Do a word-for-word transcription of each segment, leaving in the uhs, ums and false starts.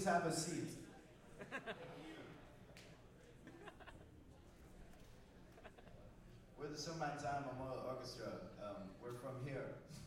have a seat. We're the Summertime Memorial Orchestra. Um, we're from here.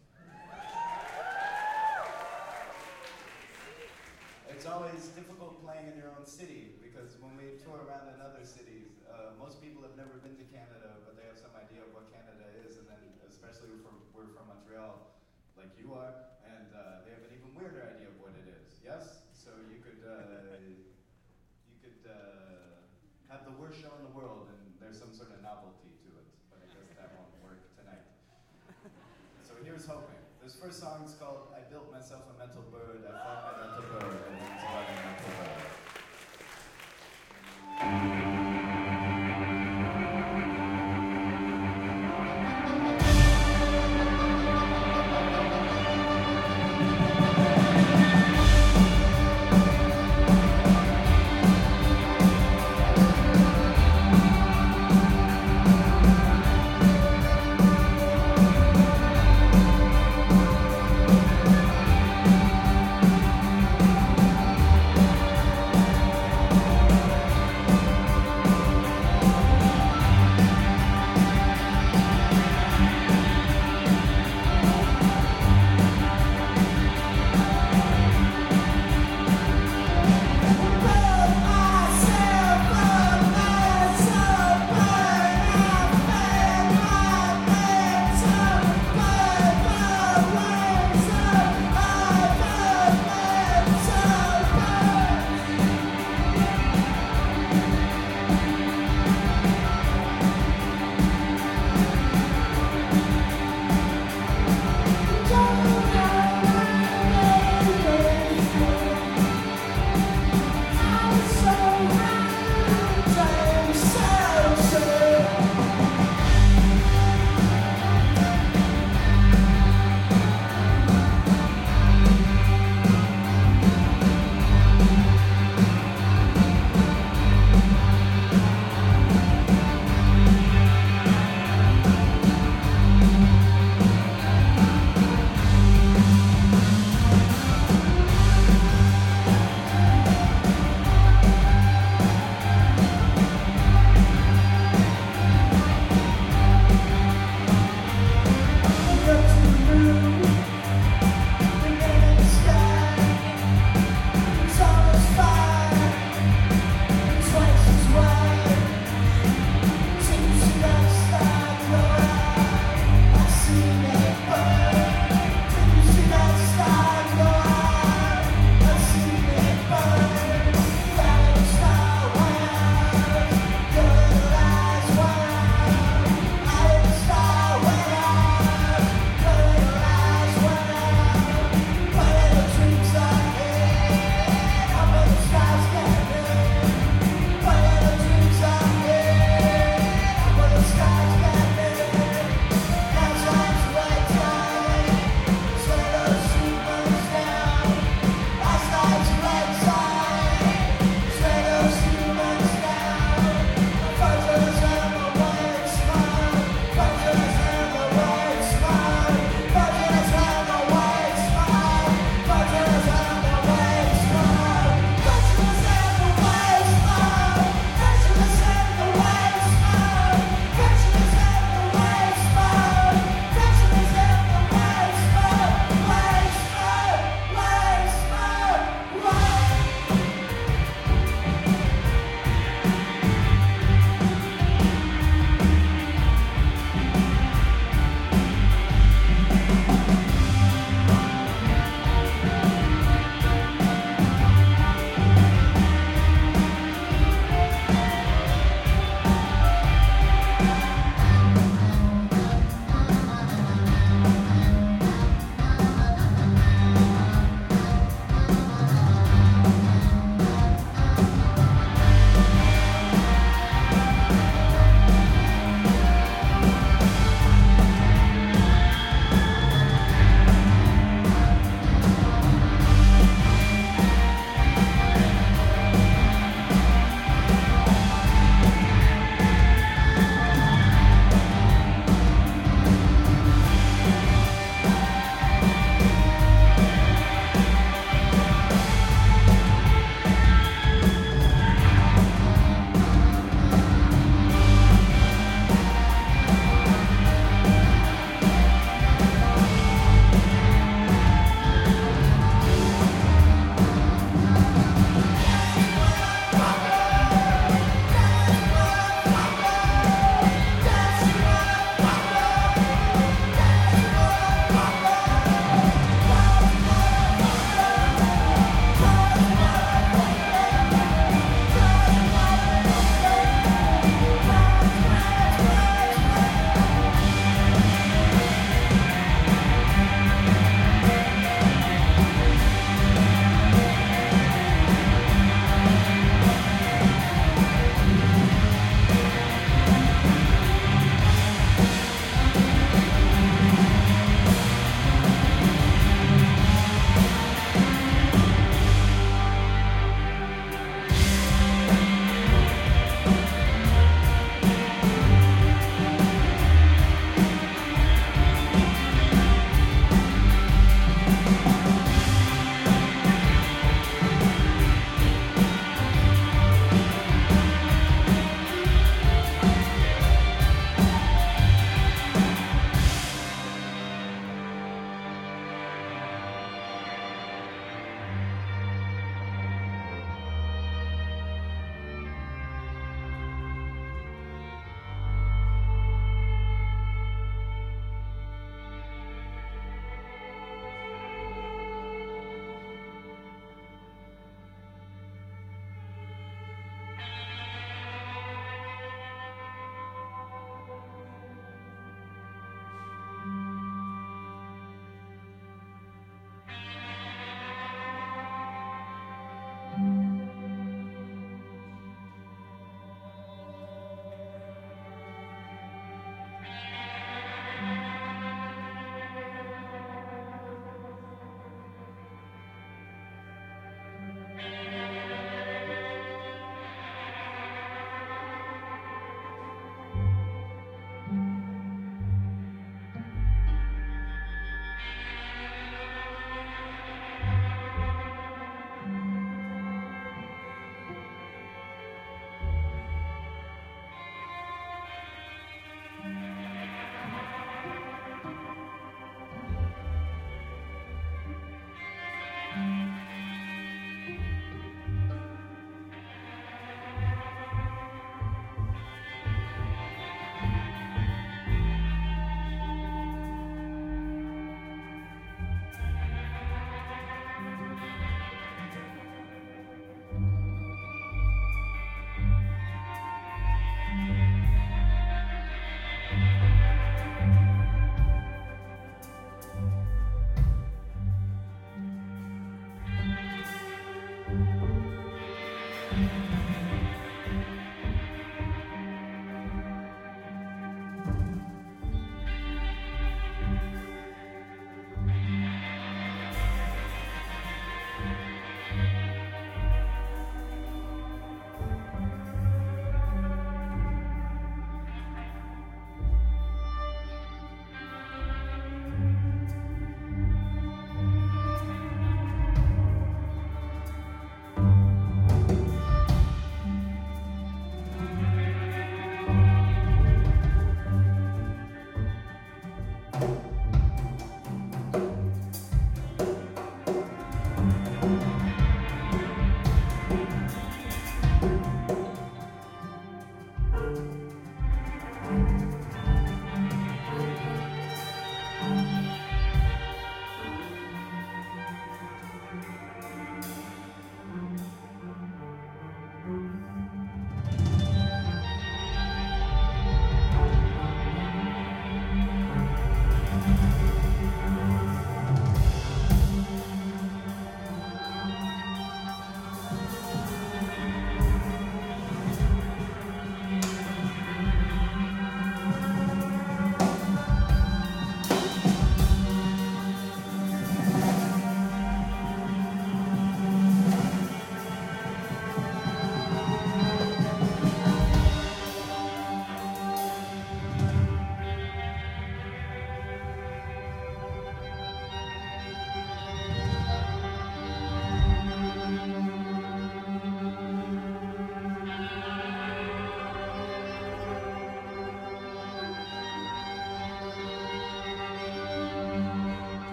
It's always difficult playing in your own city because when we tour around in other cities, uh, most people have never been to Canada, but they have some idea of what Canada is, and then especially we're from, we're from Montreal, like you are, and uh, they have an even weirder idea of what it is. Yes? So you could uh, you could uh, have the worst show in the world, and there's some sort of novelty to it, but I guess that won't work tonight. So here's hoping. This first song is called I Built Myself a Mental Bird, I Found My Mental Bird, and it's about a mental bird. Thank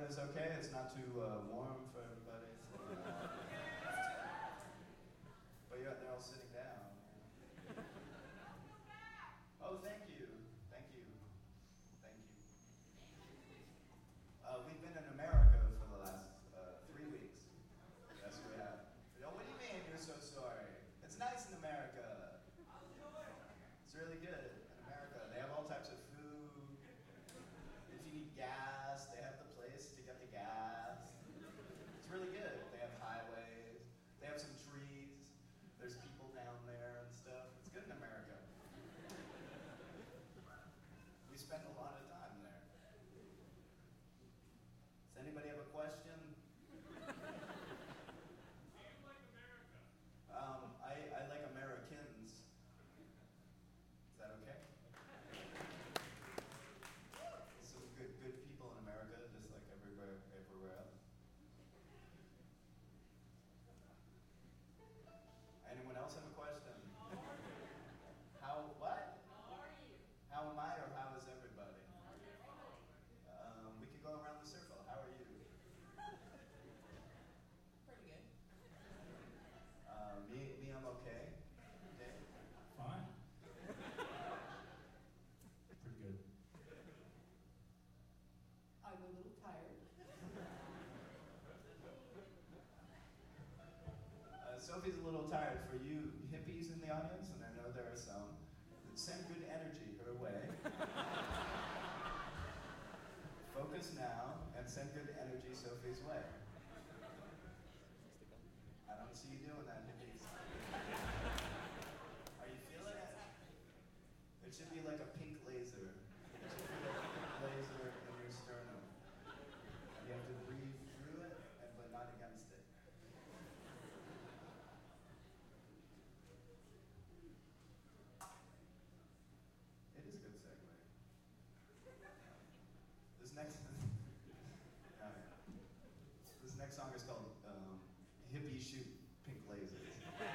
weather's okay? It's not too uh, warm for everybody? But you're, they're all sitting down. Oh, thank you. Thank you. Thank you. Uh, we've been in America for the last uh, three weeks. Yes, we have. Oh, what do you mean you're so sorry? It's nice in America. It's really good in America. They have all types of food. If you need gas, they have the place to get the gas. It's really good. They have highways. They have some trees. There's people down there and stuff. It's good in America. We spend a lot of time there. Does anybody have a question? Um, I, I like Americans. Is that okay? Some good good people in America, just like everywhere everywhere else. Anyone else have a question? How what? How am I or how is everybody? Um, we could go around the circle. How are you? Pretty good. Uh, me, me, I'm okay. Dave? Fine. Pretty good. I'm a little tired. Uh, Sophie's a little tired. For you hippies in the audience, and I know there are some, send good energy her way. Focus now and send good energy Sophie's way. I don't see you doing that, hippies. Are you feeling it? It should be like a pink laser. It should be like a pink laser in your sternum. You have to breathe through it, and but not against it. It is a good segue. This next, uh, this next song is called um, "Hippie Shoot Pink Lasers."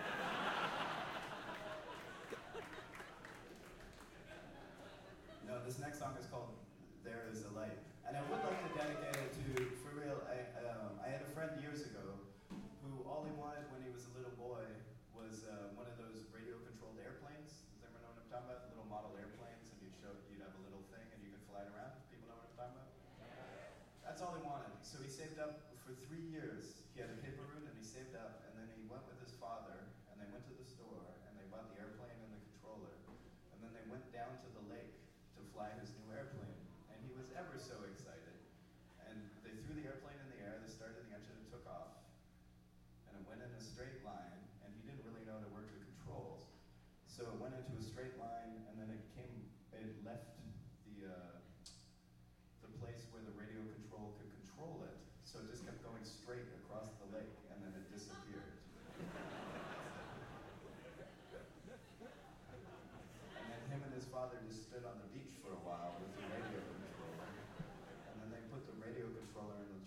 No, this next song is called "There Is a Light," and I would like to dedicate it to, for real. I um, I had a friend years ago who all he wanted when he was a little boy was uh, one of those radio-controlled airplanes. Does everyone know what I'm talking about? Little model airplanes, and you'd show you'd have a little thing, and you could fly it around. People know what I'm talking about? That's all he wanted. So he saved up for three years. He had a paper route, and he saved up, and then he went with his father, and they went to the store, and they bought the airplane and the controller, and then they went down to the lake to fly his new airplane, and he was ever so excited. And they threw the airplane in the air, they started the engine, and took off, and it went in a straight line, and he didn't really know how to work the controls. So it went into a straight line, and then it came, it left the uh, the place where the radio control could control it. So it just kept going straight across the lake, and then it disappeared. And then him and his father just stood on the beach for a while with the radio controller. And then they put the radio controller in the